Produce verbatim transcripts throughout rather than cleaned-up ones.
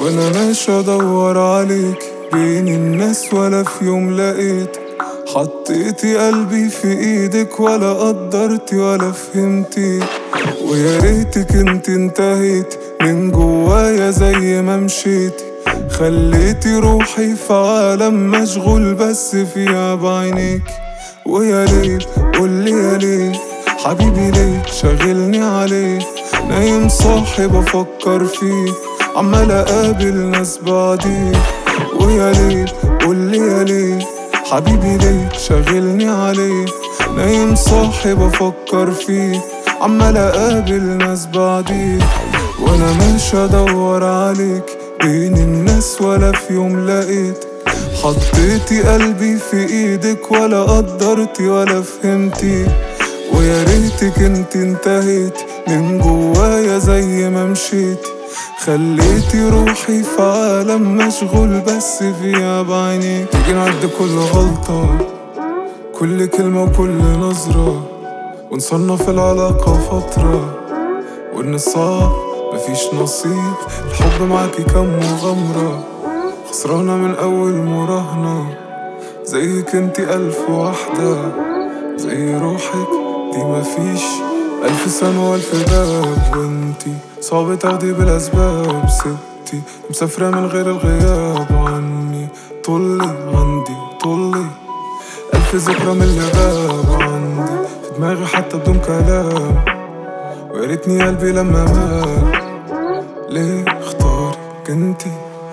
وانا ماشي ادور عليك بين الناس ولا في يوم لقيت. حطيتي قلبي في ايدك ولا قدرتي ولا فهمتي، ويا ريتك انت انتهيت من جوايا زي ما مشيتي. خليتي روحي في عالم مشغول بس فيها بعينيك. ويا ليل قولي يا ليل حبيبي ليه شاغلني عليه، نايم صاحي بفكر فيه عمال اقابل ناس بعديه. ويا ليل قولي يا ليل حبيبي ليه شاغلني عليه، نايم صاحي بفكر فيه عمال اقابل ناس بعديه. وانا ماشي ادور عليك بين الناس ولا في يوم لقيت. حطيتي قلبي في ايدك ولا قدرتي ولا فهمتي، ويا ريتك انت انتهيت من جوايا زي ما مشيتي. خليتي روحي في عالم مشغول بس فيها بعينيك. تيجي نعد كل غلطة كل كلمة وكل نظرة، ونصنف العلاقة فترة، وإن الصعب مفيش نصيب. الحب معاكي كم مغامرة، خسرانة من أول مراهنة. زيك انتي ألف واحدة، زي روحك دي مفيش ألف سنة وألف باب. وانتي صعب تاخدي بالأسباب، ستي مسافرة من غير الغياب عني. طولي عندي طولي ألف ذكرى من اللي غاب عندي في دماغي حتى بدون كلام. وياريتني قلبي لما مات ليه اختارك انتي.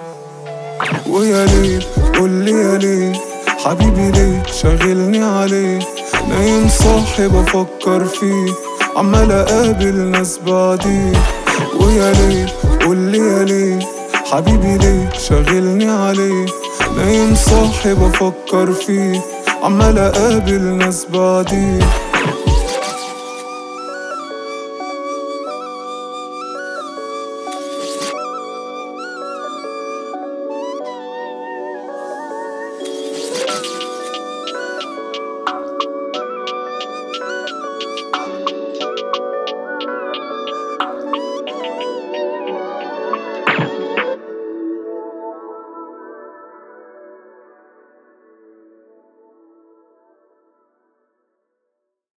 ويا ليل قولي يا ليل حبيبي ليه شاغلني عليه، نايم صاحي بفكر فيه عمال اقابل ناس بعديه. ويا ليل قولي يا ليل حبيبي ليه شاغلني عليه، نايم صاحي بفكر فيه عمال اقابل ناس بعديه.